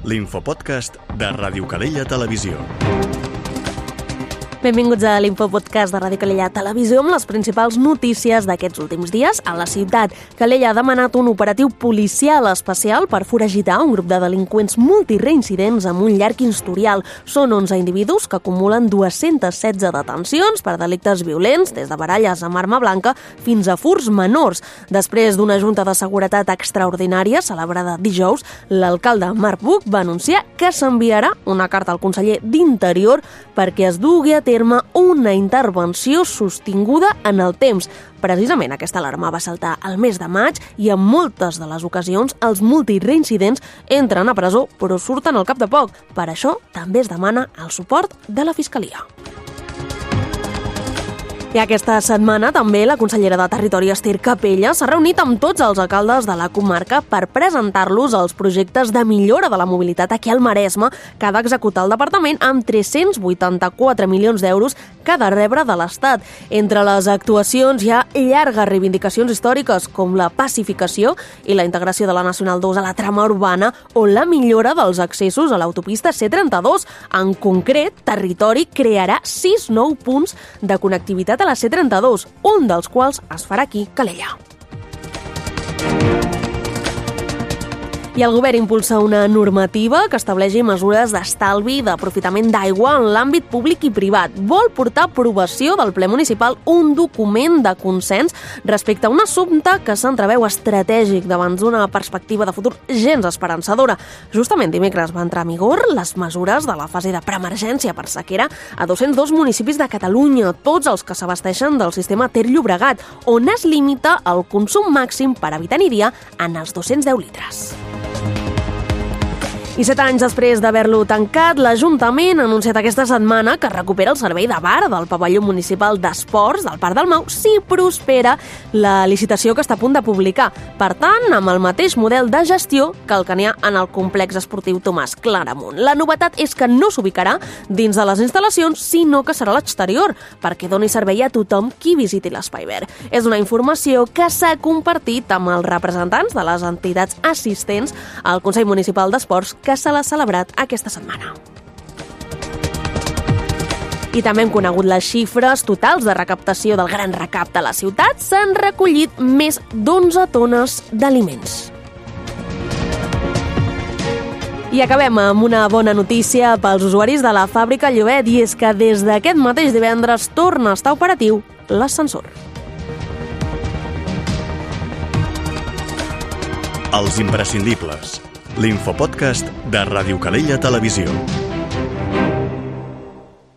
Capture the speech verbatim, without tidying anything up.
l'infopodcast de Ràdio Calella Televisió. Benvinguts a l'Infopodcast de Ràdio Calella Televisió amb les principals notícies d'aquests últims dies a la ciutat. Calella ha demanat un operatiu policial especial per foragitar un grup de delinqüents multireincidents amb un llarg historial. Són onze individus que acumulen dues-centes setze detencions per delictes violents, des de baralles amb arma blanca fins a furts menors. Després d'una junta de seguretat extraordinària celebrada dijous, l'alcalde Marc Buch va anunciar que s'enviarà una carta al conseller d'Interior perquè es dugui a terme una intervenció sostinguda en el temps. Precisament aquesta alarma va saltar al mes de maig i en moltes de les ocasions els multireincidents entren a presó però surten al cap de poc. Per això també es demana el suport de la Fiscalia. I aquesta setmana també la consellera de Territori Ester Capella s'ha reunit amb tots els alcaldes de la comarca per presentar-los els projectes de millora de la mobilitat aquí al Maresme que ha d'executar el departament amb tres-cents vuitanta-quatre milions d'euros que ha de rebre de l'Estat. Entre les actuacions hi ha llargues reivindicacions històriques com la pacificació i la integració de la Nacional dos a la trama urbana o la millora dels accessos a l'autopista C trenta-dos. En concret, Territori crearà sis nous punts de connectivitat a la C trenta-dos, un dels quals es farà aquí, Calella. I el govern impulsa una normativa que estableixi mesures d'estalvi i d'aprofitament d'aigua en l'àmbit públic i privat. Vol portar a aprovació del ple municipal un document de consens respecte a un assumpte que s'entreveu estratègic davant d'una perspectiva de futur gens esperançadora. Justament dimecres va entrar en vigor les mesures de la fase de preemergència per sequera a dos-cents dos municipis de Catalunya, tots els que s'abasteixen del sistema Ter Llobregat, on es limita el consum màxim per habitant i dia en els dos-cents deu litres. I set anys després d'haver-lo tancat, l'Ajuntament ha anunciat aquesta setmana que recupera el servei de bar del pavelló municipal d'esports del Parc del Mau si prospera la licitació que està a punt de publicar. Per tant, amb el mateix model de gestió que el que n'hi ha en el complex esportiu Tomàs Claramunt. La novetat és que no s'ubicarà dins de les instal·lacions, sinó que serà a l'exterior, perquè doni servei a tothom qui visiti l'Espai Verd. És una informació que s'ha compartit amb els representants de les entitats assistents al Consell Municipal d'Esports que se l'ha celebrat aquesta setmana. I també hem conegut les xifres totals de recaptació del gran recapte a la ciutat. S'han recollit més d'onze tones d'aliments. I acabem amb una bona notícia pels usuaris de la fàbrica Llobet, i és que des d'aquest mateix divendres torna a estar operatiu l'ascensor. Els imprescindibles. L'infopodcast de Ràdio Calella Televisió.